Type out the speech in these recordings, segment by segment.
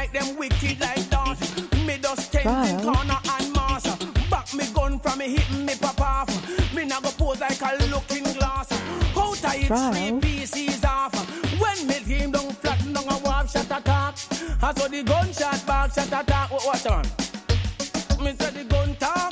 like them wicked like that. Me just take the corner and mass. Back me gun from me hitting me pop off. Me now go pose like a looking glass. How tight 3 pieces off. When me team don't flatten down a walk shot attack. I saw the gunshot back shot attack. What's on? Me say the gun talk.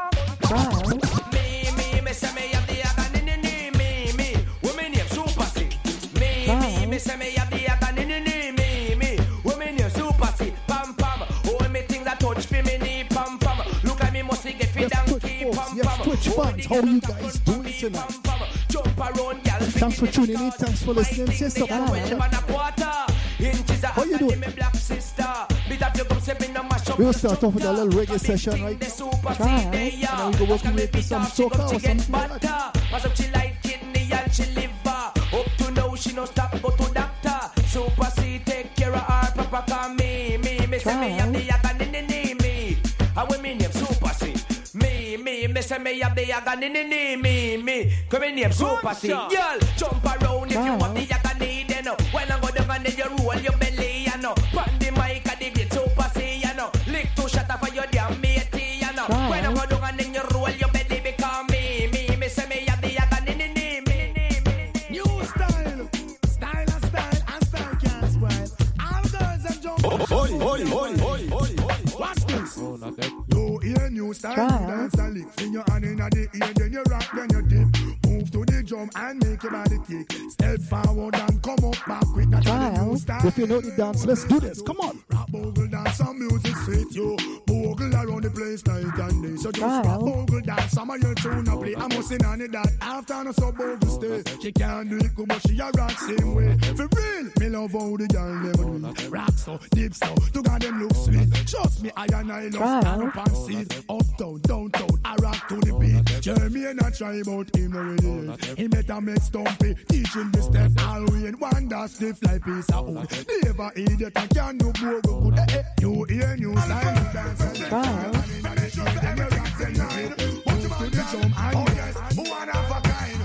Me say me have the agony in me. Women name Super C. Me say me have the agony in me. Women name Super C. Pam pam. Oh me things that touch for me knee. Pam pam. Look at me must get fit and keep pam pam. Yes, Twitch fans, how you guys doing tonight? Jump around, girl. Thanks for tuning in. Thanks for listening. Sister, how you doing? We'll start off with a little reggae session, right? And then we go work with some soca or something like that. She like kidney and she liver. Up to now she no stop go to doctor. Super C take care of her papa call me say me have the agony in me. I will me name Super C. Me say me have the agony in me. Come in name Super C. Girl, jump around if you want the agony then. When I go down and then you roll your belly, you know. Pan the mic and the great Super C, you know. Lick 2 shots for your damn matey, you know. When I go down and then you roll your belly, become me say me have the agony in me. New style and style can't spoil. All girls and jump. Oi. What's this? Oh, not that. You hear new style, dance and lick. Fling your hand in the ear, then you rock, then you dip. Move to the drum and make your body kick. Step forward and come up back quick. That's the new style. If you know the dance, let's do this. Come on. Rap, bogle, dance, some music fit you. Bogle around the place night and day. So just rap, bogle, dance, some of your tune up play. I must sing on it that after no so bogle stay. She can't do it good, but she a rock same way. For real, me love how the girl never do it. Rock so, deep so, to God them look sweet. Trust me, I and I love stand up and seat. Uptown, downtown, I rock to the beat. Jeremy and I try about him already. He better make stumpy, teaching the step. All we in one that stiff like piece of wood. Never idiot, I can't do bogle good. You hear new style, dance and step. And in the shop, then you rock the line. Watch your man down, oh yes, one of a kind.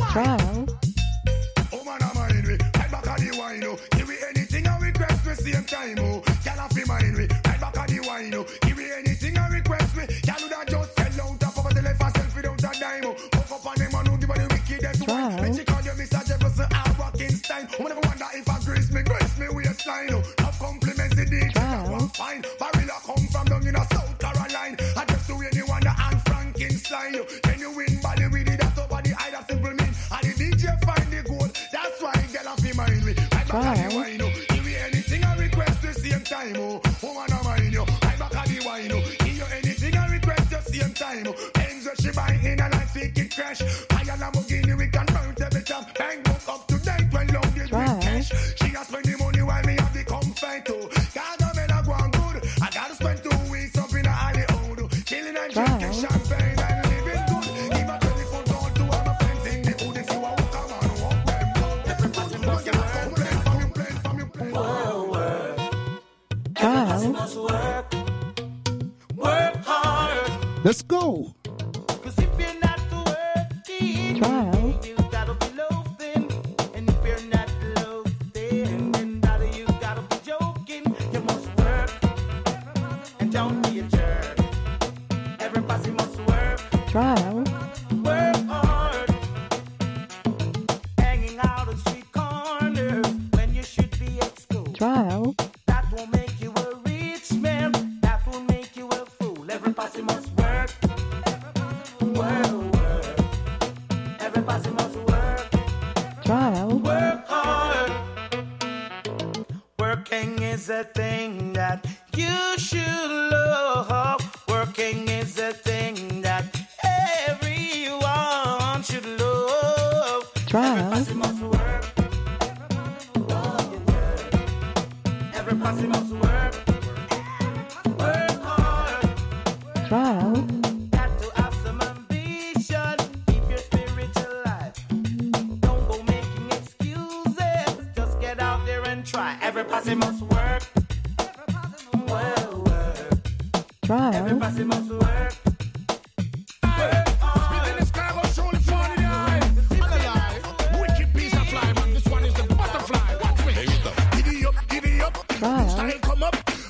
Oh man, I'm mind we, right back at the wine, oh. Give me anything I request for same time, oh. Girl off your mind we, right back at the wine, oh. Give me anything I request me. Girl would have just sell out top of the left and selfie down to dime, oh. Walk up on them and who give her the wickedest one. When she call you Mr. Jefferson, I rock in style. I never wonder if I grace me waistline, oh. Love compliments the DJ, that one fine. Barilla come from down in a South Carolina. I just do anyone that and Frankenstein, oh. Then you win body with it, that's over the eye, that simple mean. And the DJ find the gold, that's why girl off your mind, right back at the wine, oh. Give me anything I request the same time, oh. Woman of mine, yo, right back at the wine, oh. Give you anything I request the same time, oh. Things that she buy in a night, think it crash. Buy a Lamborghini, we can burn every time. Bang book up to date when loaded with cash. She has spend the money while me have the comfort, oh. Gotta make her go on good. I gotta spend 2 weeks up in a Hollywood, oh. Chilling and drinking champagne and living good. Give a 24 gold to all my friends in the hood. If you want to come on, walk them down. Every person must get a complaint from you. Work hard. Let's go. Cause if you're not working, you gotta be loafing. And if you're not loafing, then brother, you gotta be joking. You must work and don't be a jerk. Everybody must work. Work hard. Hanging out on street corners when you should be at school. That won't make you a rich man. That will make you a fool. Everybody must work. Work. Everybody must work. Work hard. Working is a thing that you should love. Working is a thing that everyone should love. Everybody must work. Everybody must work. Work hard. Got to have some ambition. Keep your spirit alive. Don't go making excuses. Just get out there and try. Everybody must work. Everybody must work. Work hard. Spitting the sky, go show the phone in the eye. Alive. Wicked piece of fly, man. This one is the butterfly. Watch me. Giddy up. Style come up.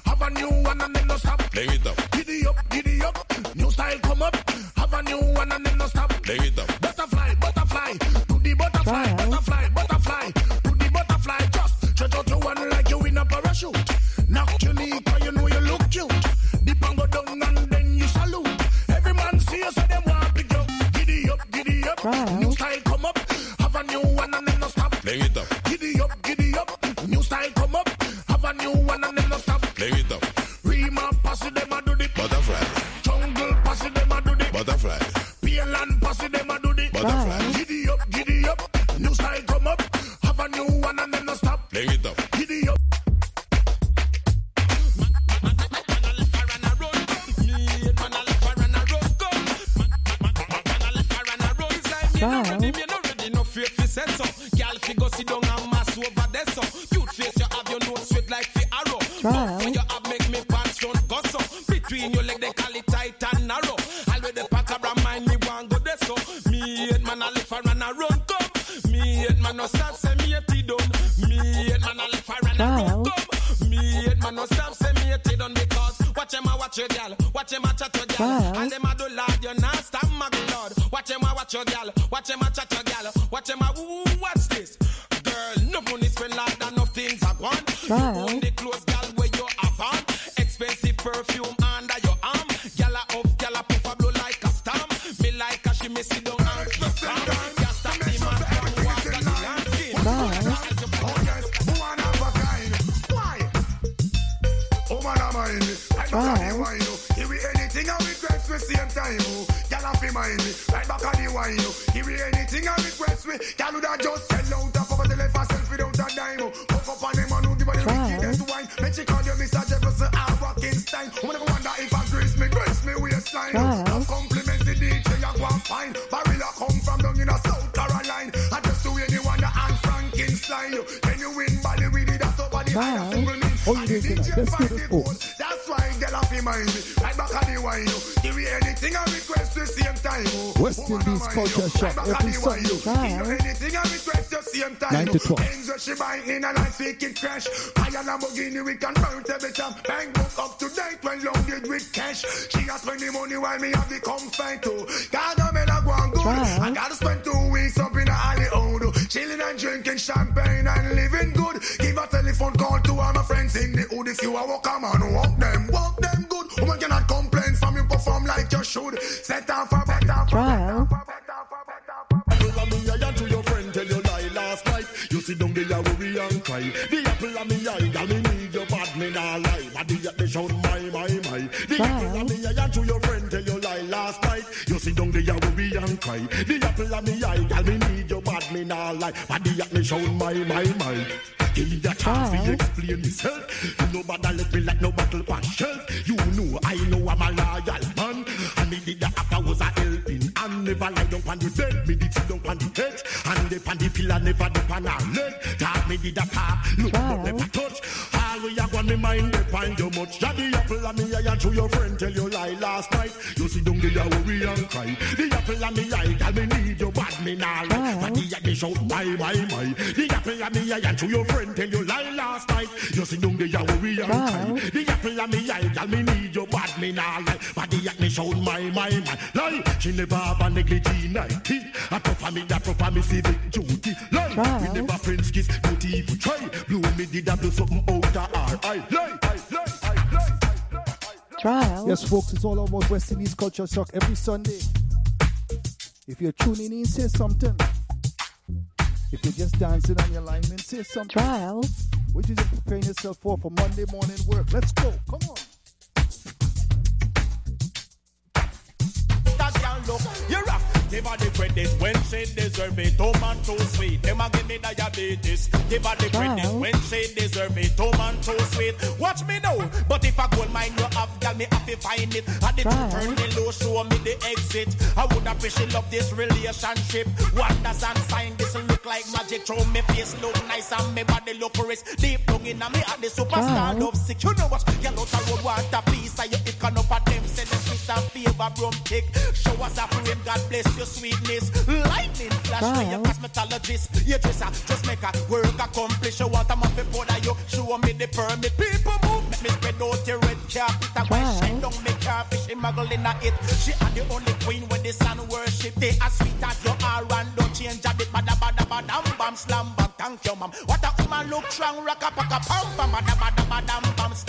Knock your knee, cause you know you look cute. Dip and go down and then you salute. Every man see you, so them want pick you. Giddy up, giddy up. New style come up. Have a new one and then no stop. Play it up. Giddy up, new style come up. Have a new one and then no stop. Play it up. Rima pass it, them a do the butterfly. Jungle pass it, them a do the butterfly. PLN pass it, them a do the butterfly. Giddy up, new style come up. Have a new one and then no stop. Play it up. Giddy up. Girl, figure sit down and mass over there, so cute face you have your nose sweet like the arrow. When you have make me pants front go so. Between your leg they call it tight and narrow. Always the pack around mind me one go there, so me and man a live and run a run come. Me and man no stop say me a T-done. Me and man a live and run a run come. Me and man no stop say me a T-done because watch him a watch your girl, watch him a chat your girl, and them a do lad you not stop my lord. Watch him a watch your girl, watch him a chat your girl, watch him a watch this. Girl, no money spend like that, no things I want. You own the clothes, girl, where you have on. Expensive perfume under your arm. Girl a up, girl a puff a blow like a storm. Me like a she me sit down and keep calm. Can't stop the man from walk on the landscape. Oh yes, who wanna have a kind? Why? Oh man, I mind me. I don't know the wine. Give me anything I request me same time. Girl a fi mind me. Right back on the wine. Give me anything I request me. Girl who that just sell out a poverty life herself without a dime. Hook up on them and who give her the wickedest wine. Make she call you Mr. Jefferson or Rockinstein. Who never wonder if I grace me waistline. Love compliments the DJ I go and find. Barilla come from down in a South Carolina. I just do anyone that and Frankenstein. Then you win body with it, that's over the high. Oh, you did that. Let's do this, folks. That's why girl off in mind me. Right back on the wine. Give me anything I request the same time. West Indies Culture Shock every Sunday. Give me anything I request the same time. 9 to 12. Things that she buy in a life fake it crash. I and Lamborghini we can burn every time. Bank book up to date when loaded with cash. She has spend the money while me have the comfort too. Gotta make her go and good. I gotta spend 2 weeks up in a Hollywood. Chilling and drinking champagne and living good. Give a telephone call to all my friends in the hood. If you a walk a man, walk them good. Woman cannot complain from you perform like you should. Set off for better. Apple of me eye to your friend tell you lie last night. You sit down there worry and cry. The apple of me eye, girl me need your bad me nah lie. Body at the shout my. The apple of me eye to your friend tell you lie last night. You sit down there worry and cry. The apple of me eye, girl me need your bad me nah lie. Body at me shout my. Give me that chance to explain myself. Nobody let me like no battle on shelf. You know I know I'm a loyal man. And me did that after was a helping. And never lie down on the bed. Me did sit down on the head. And the pan the pillar never the pan a leg. That me did a pop. Look but never touch. All we have on me mind they find you much. Yeah, the apple of me eye to your friend tell you lie last night. You sit down there worry and cry. The apple of me eye, girl me need you bad me nah lie. But the me shout my. The apple of me eye to your friend tell you lie last night. You sit down there worry and cry. The apple of me eye, girl me need you bad me nah lie. But the me shout my. Lie, she never have a negligee night. I prefer me that proper me civic duty. Lie, we never friends kiss, don't even try. Blue me did a do something out of our eye. Lie. Yes, folks, it's all about West Indies Culture Shock every Sunday. If you're tuning in, say something. If you're just dancing on your lineman, say something. What you just preparing yourself for Monday morning work? Let's go. Come on. Look, you're rough. Give her the credit when she deserve it. Oh man, too sweet. Them a give me diabetes. Give her the credit when she deserve it. Oh man, too sweet. Watch me now. But if I gold mine you have, girl, me have to find it. I did turn the low, show me the exit. I would appreciate love this relationship. Wonders and sign this look like magic. Throw me face look nice and me body look wrist. Deep down in me at the superstar love sick. You know what? Girl out the road want a piece of you. It can up for them. Send them piece of favor brum kick. Show us a frame. God bless your sweetness. Lightning flash for your cosmetologist. You just make a work accomplish. You want a muffin powder, you show me the permit. People move, make me spread out your red carpet. And why shine down me carfish, she muggle in it. She are the only queen when the sun worship. They as sweet as you are and don't change a bit. Bada bam slam bam, thank you ma'am. What a woman look strong, rock a pack a pam pam. Bada bam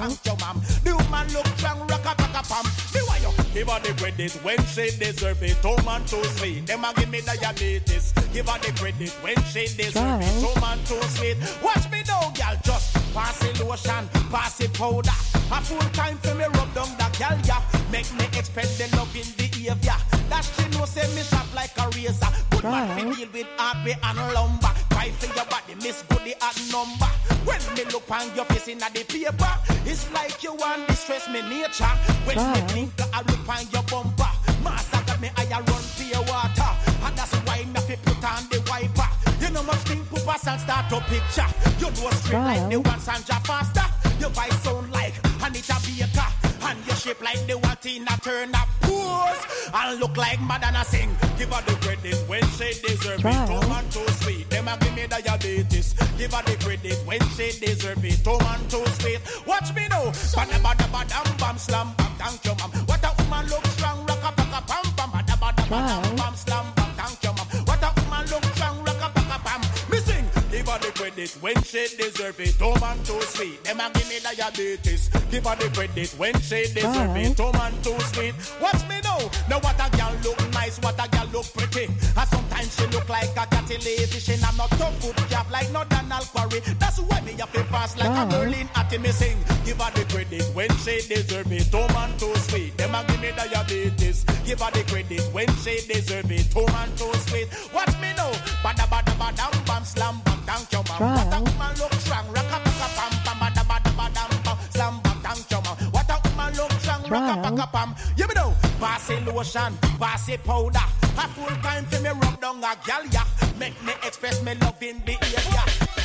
thank you, ma'am. The woman look strong, rock a pam. The why you give her the credit when she deserve it. Oh man, too sweet. Them a give me diabetes. Give her the credit when she deserve it. Oh man, too sweet. Watch me now, girl. Just pass the lotion, pass the powder. A full time for me rub down that girl, yeah. Make me expect the love in behavior. That she know say me sharp like a razor. Good man fi deal with hardware and lumber. Cry for your body, miss goody at number. When me look on your face in the paper, it's like you want distress me nature. When me think I look on your bumper, master got me I run pure water. And that's why me fi put on the wiper. You know much thing put us and start to picture. You know straight like the one Sandra faster. Your voice sound like Anita Baker. And your shape like the one Tina Turner. Pose and look like Madonna sing. Give her the credit when she deserve it. Oh man, too sweet. Them a give me diabetes. Give her the credit when she deserve it. Oh man, too sweet. Watch me now. Bada bada bada bam slam bam. Thank you, ma'am. What a woman look strong. Rock a pam pam. Bada bada bada bam slam bam. Thank you, ma'am. What a woman look strong. Rock a pam. Me sing. Give her the credit when she deserve it. Oh man, too sweet. Them a give me diabetes. Give her the credit when she deserve it. Oh man, too sweet. Watch me now. Now what a girl look nice, what a girl look pretty. And sometimes she look like a catty lady. She not tough foot cap like no Donald Quarry. That's why me have to fast like a Berlin at me sing. Give her the credit when she deserve it. Oh man, too sweet. Them a give me diabetes. Give her the credit when she deserve it. Oh man, too sweet. Watch me now. Bada bada bada bam slam bam. Thank you, ma'am. What a woman look strong. Rock a pam pam. Bada bada bada bam slam bam. Thank you, ma'am. What a woman look strong. Rock a pam. You me know. Pass the lotion, pass the powder. A full time for me rub down a gal, yeah. Make me express me love in behavior.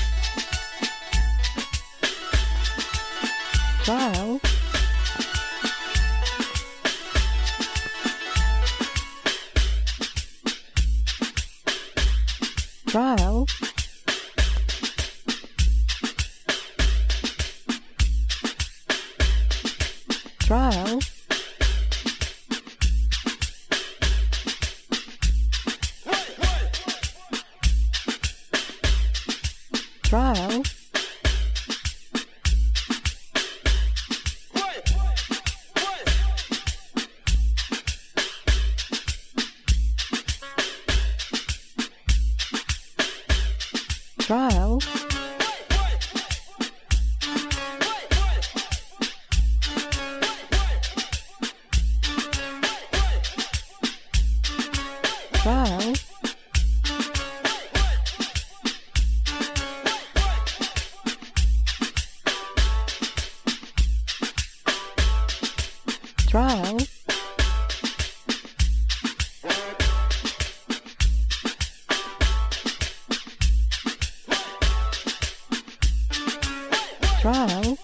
Trial. Trial. Trial. Trial. Trial. Trial. Trial. Trial.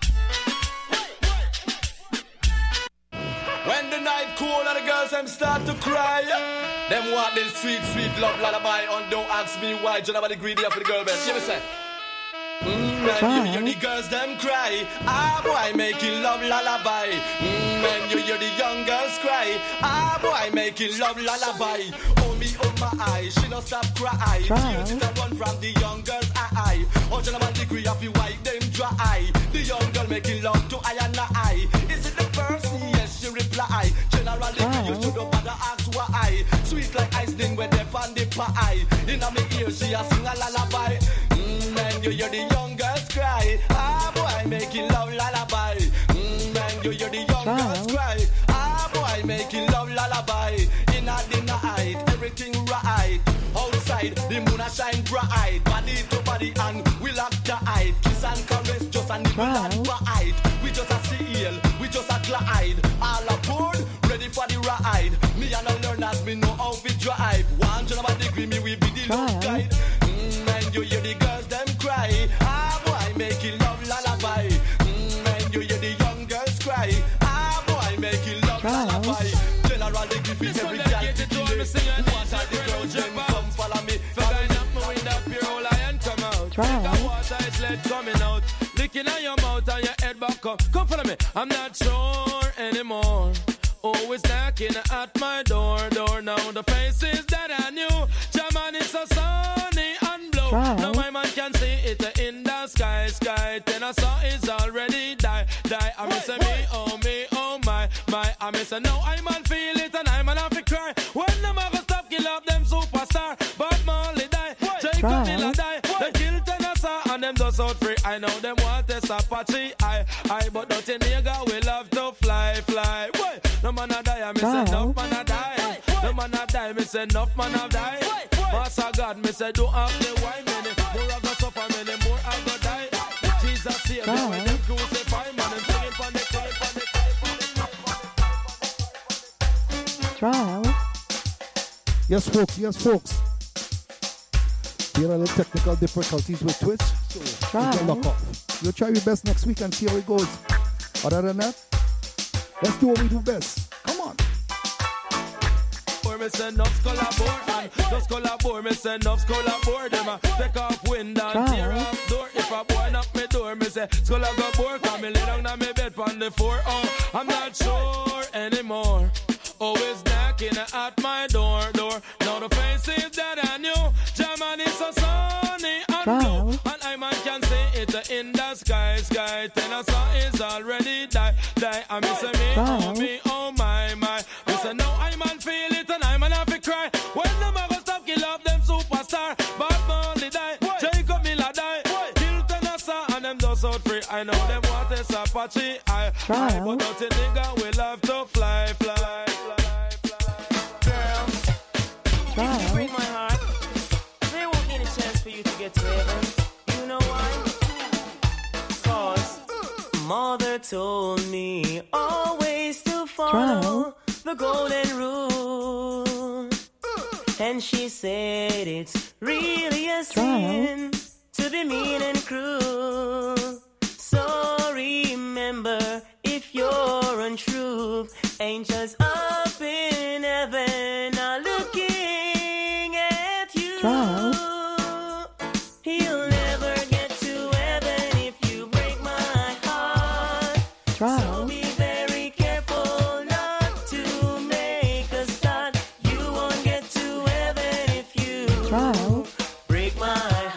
When the night cool and the girls them start to cry, them want this sweet, sweet love lullaby. And don't ask me why, just nobody greedy for the girl best. Hear me say. Man, you hear the girls them cry. Ah boy, making love lullaby. Man, you hear the young girls cry. Ah boy, making love lullaby. Oh me, oh my eye, she no stop cry. Tears it and run from the young girls eye. 101 degree of you white them dry. The young girl making love to I and I. Is it the first? Yes, she reply. Generally, you should not bother ask why. Sweet like ice thing when they pan the pie. In a me ear, she a sing a lullaby. Man, you hear the young girls cry. Ah boy, making love lullaby. Man, you hear the young girls cry. Ah boy, making love lullaby. In a dinner night, everything right. Outside, the moon a shine bright. Body to body and we lock the eye. Kiss and caress, just a nibble and bite. We just a seal, we just a glide. All aboard, ready for the ride. Me and the learners, me know how to drive. 100 degree, me we be the love guide. Man, you hear the girls them cry. Ah boy, making love lullaby. Man, you hear the young girls cry. Ah boy, making love lullaby. General degree, every girl to do it. What are the girls them come follow me? Forget up me with that pure old lion come out. That water is lead coming out. Licking on your mouth and your head back up. Come follow me. I'm not sure anymore. Always knocking at my door now. The faces that I knew. German is so sunny and blue. Now my man can see it in the sky. Then I saw it's already died. die. I miss me, oh my. I miss no, I man feel it and I man have to cry. When them ever stop kill up them superstar, but Marley die, Jacob Miller die. They kill Tennessee and them just out free. I know them want this Apache, I but don't you nigga we love to fly. Boy, no man a die, I miss enough man a die. No man a die, miss enough man a die. Master God, me say don't have the wine. Many more I go suffer, many more I go die. Jesus save me when them crucify man and sing on the Trial. Yes, folks. There are little technical difficulties with Twitch, so you can lock off. You'll try your best next week and see how it goes. Other than that, let's do what we do best. Come on. Me say enough collabore and just collabore. Me say enough collabore. Them take off window and tear off door. If a boy knock me door, me say scholar go bore. Come me lay down on me bed on the floor. Oh, I'm not sure anymore. Always knocking at my door. Now the face is dead and new. German is so sunny and blue, and I man can see it in the sky. Tennessee is already die. I miss me, oh my. Me say no, I man feel it and I man have to cry. When them ever stop kill up them superstar, Bob Marley die, Jacob Miller die, kill Tennessee and them just out free. I know them want this Apache, I but don't you nigga we love to fly. Girl, if you break my heart, there won't be any chance for you to get to heaven. You know why? 'Cause mother told me always to follow the golden rule, and she said it's really a sin to be mean and cruel. So remember, if you're untrue, angels up in heaven are looking at you. You'll never get to heaven if you break my heart. So be very careful not to make a start. You won't get to heaven if you break my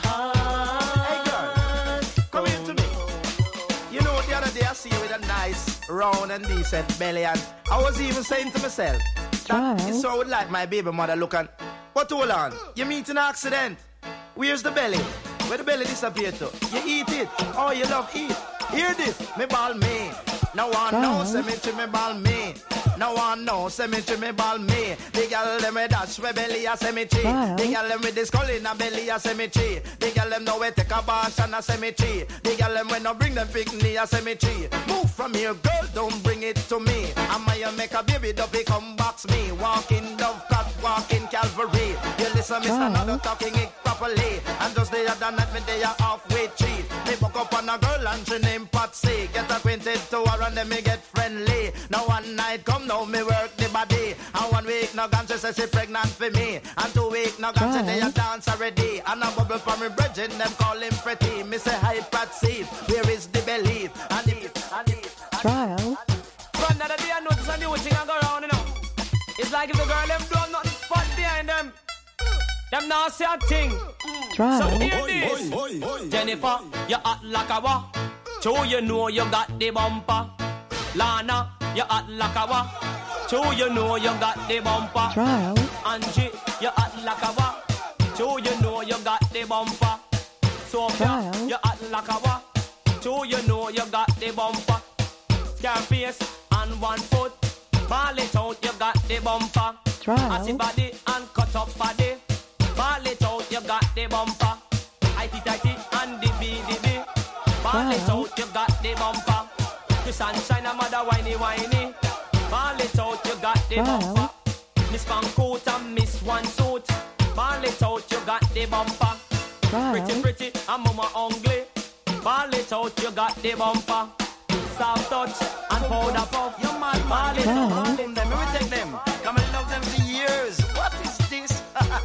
heart. Hey girl, come here to me. You know the other day I see you with a nice, round and decent belly, and I was even saying to myself that it's so I would like my baby mother looking. But hold on, you meet an accident. Where's the belly? Where the belly disappear to? You eat it. Oh, you love eat. Hear this, me ball me. No one knows, say me to me ball me. No one knows, say me to me ball me. The girl them with dash with belly a say me chi. The girl them with the skull in a belly a say me chi. The girl them know we take a bash and a say me chi. The girl them when no bring them picnic a say me chi. Move from here, girl, don't bring it to me. I might make a baby dopey come box me. Walking dove cut, walking Calvary. You listen, Mr. Not talking it properly. And just the other night me they are halfway cheat. Me buck up on a girl and she named Patsy. Get acquainted to her and then me get friendly. Now one night come now me work the body. And 1 week now gone she say she pregnant for me. And 2 weeks now gone she they a dance already. And a bubble for me bridging them call him pretty. Me say hi Patsy, where is the belly? And it. Trial. One other day I notice a new thing I go around, you know. It's like if the girl them do nothing fun behind them. Them now say a thing. So hear this. Jennifer, you act like a wa. So you know you got the bumper. Lana, you act like a wa. So you know you got the bumper. Trial. Angie, you act like a wa. So you know you got the bumper. Sophia, you act like a wa. So you know you got the bumper. Scarface and 1 foot. Ball it out, you got the bumper. Acid body and cut up body. Ball it out, you got the bumper. Tighty and the BDB. Ball it out, you got the bumper. The sunshine, a mother whiny. Ball it out, you got the bumper. Miss Pancoat and Miss One Suit. Ball it out, you got the bumper. Pretty, and mama ugly. Ball it out, you got the bumper. Soft touch and powder puff. You man, ball it out. Them, we take them. Come and love them for years. What is this?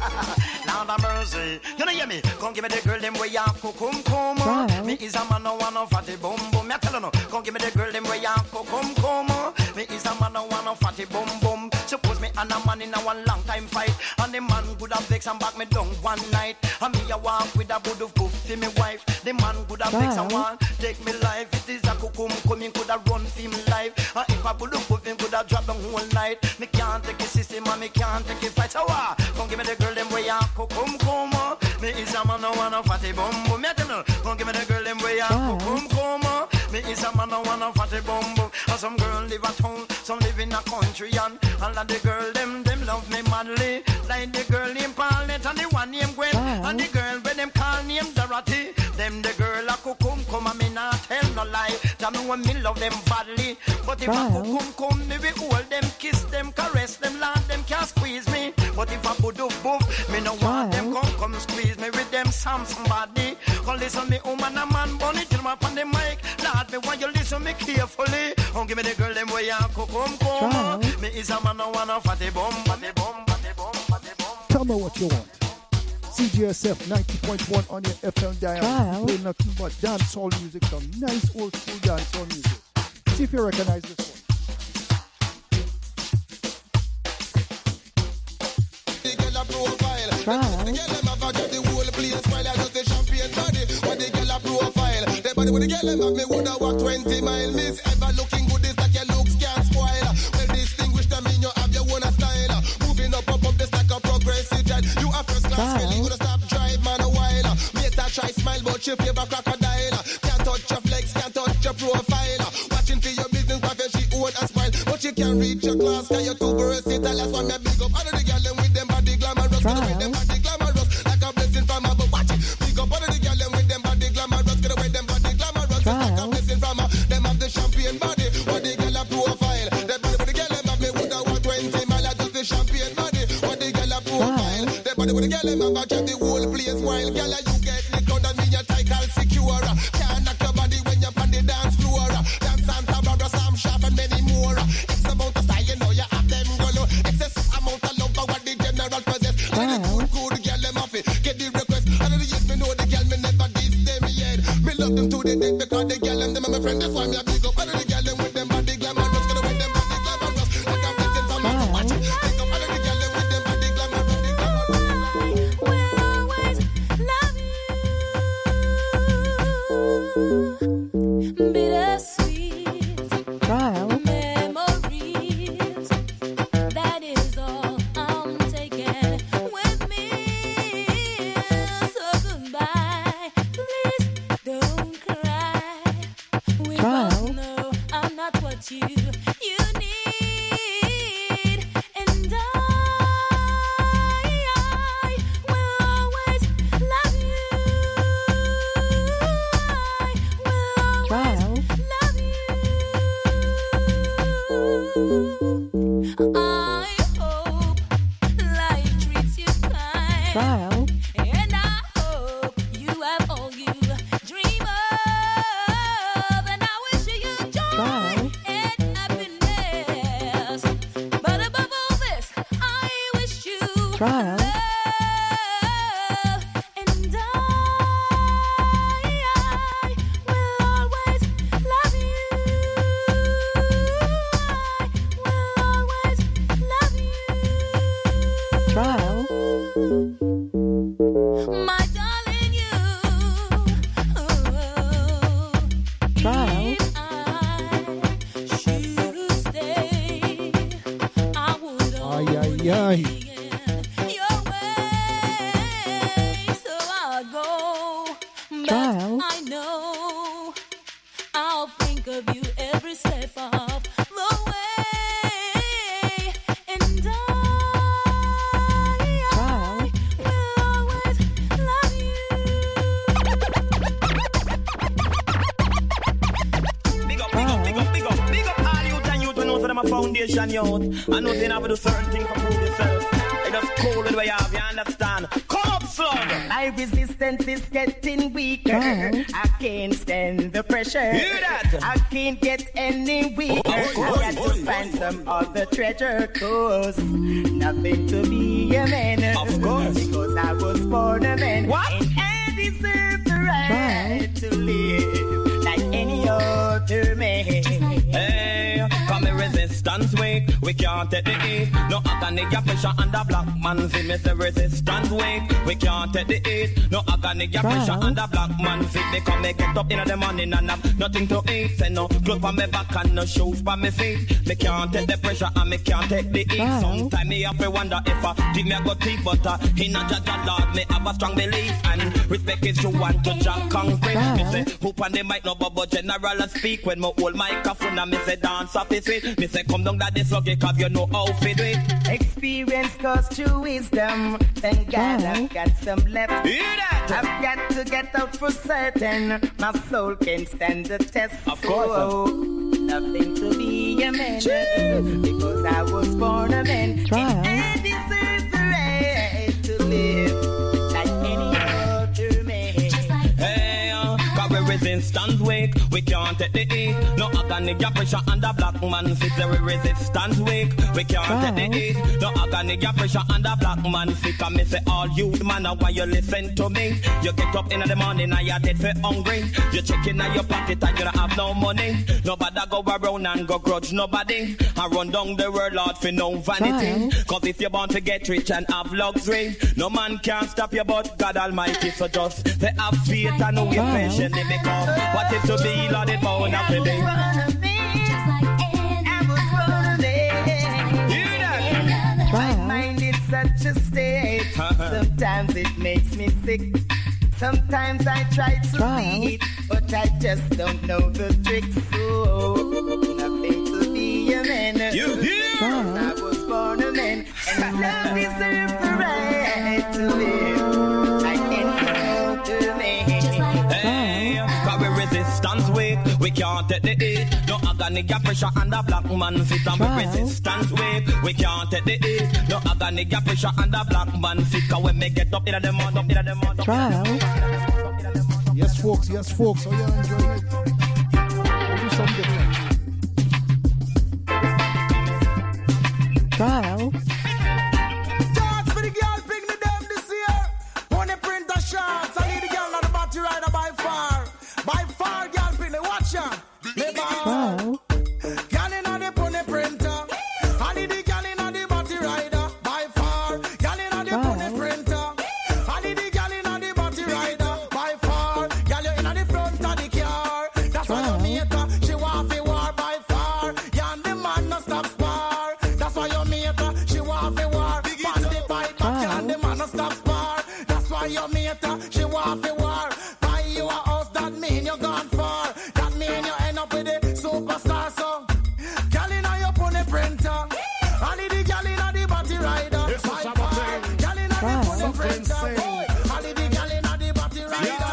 Now the mercy. You know hear me? Come give me the girl them way ya come. Me is a man no one no fatty boom boom. Me tell you no. Come give me the girl them way ya come. Me is a man no one no fatty boom boom. Suppose me and a man in a one long time fight, and the man could have vex and back me down one night. And me a walk with a good of goof to me wife. The man could have vex and want take me life. It is a come in coulda run for him life. And if I would have him coulda drop the whole night. Me can't take a system and me can't take a fight. So come give me the girl them way ya come. Me is a man I wanna fatty bum bum. Come give me the girl them way ya come. Me is a man I wanna fatty bum bum. And some girl live at home, some live in a country and all of the girl them love me madly. Like the girl named Paulette and the one named Gwen and the girl when them call named Dorothy. Them the girl a come and me not tell no lie. Tell me when me love them badly. But if I come, me we hold them, kiss them, caress them, land them can't squeeze me. But if I put up buff, me no want them come squeeze me with them somebody. Come listen me woman a man bunny till my on the mic. Lord me want you listen me carefully. Come give me the girl them way you come. Me is a man I wanna fatty bum. Tell me what you want. CJSF 90.1 on your FM dial. Play nothing but dancehall music, some nice old school dancehall music. See if you recognize this one. The girl a profile. The girl them have got the whole place while I just a champion body. When the girl a profile, the body with the girl them have me woulda walk 20 miles. Miss ever looking good is like your looks can't spoil. Well distinguished I mean you have your own style. Moving up this like a progressive jet. You a first class feeling gonna stop drive man a while. Mate I try smile but you favor crocodile. Can't touch your flex, can't touch your profile. Watching for your business profit she own a smile. But you can't reach your class cause you're too versatile. That's why me big up all of the girl them with them body glamorous. Gonna with them body glamorous like a blessing from above. Watch it. Big up all of the girl them with them body glamorous. Gonna with them body glamorous like a blessing from above. Them have the champion body. What the girl a profile. The body with the girl them have me woulda walk 20 miles. Just the champion body. What the girl a profile. The body with the girl them have a the whole place while girl you get lit out and me your title secure. Can't knock your body when you're on the dance floor. Dance Santa Barbara, Sam Sharp and many more. X amount of style you know you have them go. Excess amount of love for what the general possess. And the good girl them off it. Get the request. And the yes me know the girl me never diss them yet. Me love them to the death because the girl them are my friend. That's why me a big up. And the girl them with them body glamorous. Gonna with them body glamorous. Like a blessing from me. Watch it. Pick up all of the girl them with them body glamorous. Bittersweet memories. That is all I'm taking with me. So goodbye. Please don't cry. We both know I'm not what you need. And I will always love you. I will always love you. I hope life treats you kind. And I hope you have all you dream of. And I wish you joy and happiness. But above all this, I wish you love. And I will always love you. I will always love you. My darling, you. If I should stay, I would always Ay. be in your way. So I'll go, but I know I'll think of you every step of the way. And I will always love you. Big up all youth and youth. We know for them a foundation youth. I know they never do certain things to prove yourself. They just cool with the way you have, you understand? Come up, slug! My resistance is getting weaker. I can't stand the pressure. Hear that? I can't get any weaker. I got to find some other treasure. Cause nothing to be a man. Of course. Because I was born a man. What? And I deserve the right to live like any other man. Hey, come a resistance weak. We can't take the heat. No agony, your pressure and the black man. man see me say resistance weak. We can't take the heat. No agony, your pressure and the black man fit. Because me get up in the morning and have nothing to eat. Say no clothes on me back and no shoes on me feet. Me can't take the pressure and me can't take the heat. Sometimes me have to wonder if I did me a good teeth, but in a judge Lord me have a strong belief and respect is true and to jack concrete. Me say hoop and they might know but general and speak when me hold microphone and me say dance off his feet. Me say come down that this sluggy cause you know how to do it. Experience goes to wisdom. Thank God I've got some left. I've got to get out for certain. My soul can stand the test. Of course. Nothing to be a man because I was born a man. And deserve the right to live like any other man. Hey, cause we resistance weak. We can't take the heat. No agony, your pressure and the black man fit. We resistance weak. We can't take the heat. No agony, your pressure and the black man fit. Cause me say all you man, why you listen to me? You get up in the morning and you're dead for hungry. You check in your pocket and you don't have no money. Nobody go around and go grudge nobody. I run down the world Lord for no vanity. Cause if you're born to get rich and have luxury, no man can stop you but God Almighty. So just they have faith and know your patiently become. What is to be Lord it bound up to be. My mind is such a state. Sometimes it makes me sick. Sometimes I try to read, but I just don't know the tricks. So nothing to be a man. You hear? I was born a man, and I deserve the right to live like any other man. Hey, cause we resistance weak. We can't take the heat. No agony, your pressure and the black man fit. And we resistance weak. We can't take the heat. No agony, your pressure and the black man fit. Cause when me get up in the morning, Yes, folks. How you enjoying it? We'll do something different. Trial. Dance for the girl, pick me them this year. Wanna print a shots. I need the girl on the battery rider by far. By far, girl, pick me watch ya. Trial. Girl in on the pony printer. I need the girl in on the battery rider by far. Girl in on the pony printer. I need the girl in on the battery rider by far. Girl, you in on the front of the car. That's why you meet her. She want to war by far. You and the man no stop spar. That's why you meet her. She want to war. Bandit by back, you and the man no stop spar. That's why you meet her. She want to war. Buy you a house, that mean you gone far. That mean you end up with a superstar song. Girl in on your pony printer. I need the girl in on the battery rider. By far. Girl in on the pony printer. I need the girl in on the battery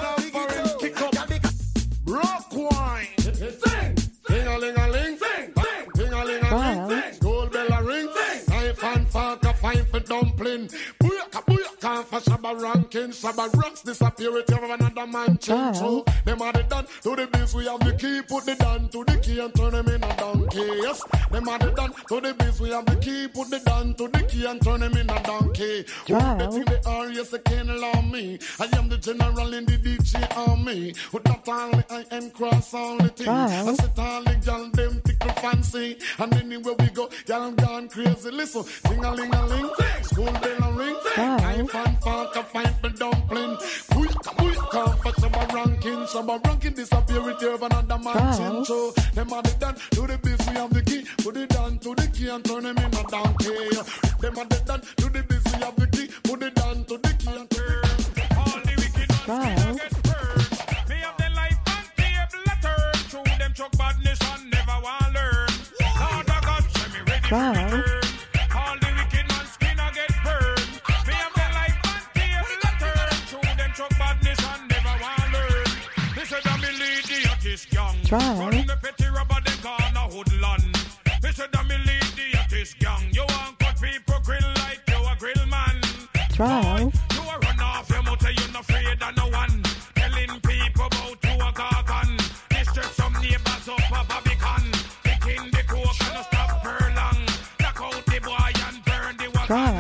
rider. Rock wine. Sing. Ding-a-ling-a-ling. Sing. Ding-a-ling-a-ling. Sing. Gold bell a ring. Sing. Knife and fork a fine for dumpling. Booyaka, booyaka for Shabba ranking. Shabba rocks disappear with you another man chin. So them are the done to the biz. We have the key. Put the down to the key and turn them in a donkey. Yes. Them are the done to the biz. We have the key. Put the down to the key and turn them in a donkey. Who the thing they are? Yes, they can't allow me. I am the general in the DJ army. With that only I am cross all the thing. I sit all the gal them tickle fancy. And anywhere we go, gal gone crazy. Listen, ding-a-ling-a-ling, school bell a ring. Knife and fork a fine for dumpling. Booyaka for Shabba ranking disappear with you another man chin. So them are the done to the biz. We have the key. Put it down to the key and turn them in a donkey. Them are the done to the biz. We have the key. Put it down to the key and turn. All the wicked ones get burned. Me have the life on table a turn. Through them chuck badness and never want learn. Lord of God, show me ready to burn. All the wicked ones skin a get burned. Me have the life on table a turn. Through them chuck badness and never want learn. They said I'm a lady at this gang. Run the petty rubber they gone a hoodland. They said I'm a lady at this gang. You want cut people grill like you a grill man. Trial. You a run off your motor, you're not afraid of no one. Telling people about you a gargan. Disturb some neighbors up a Babicon. Picking the coke and stop per long. Knock out the boy and burn the wagon.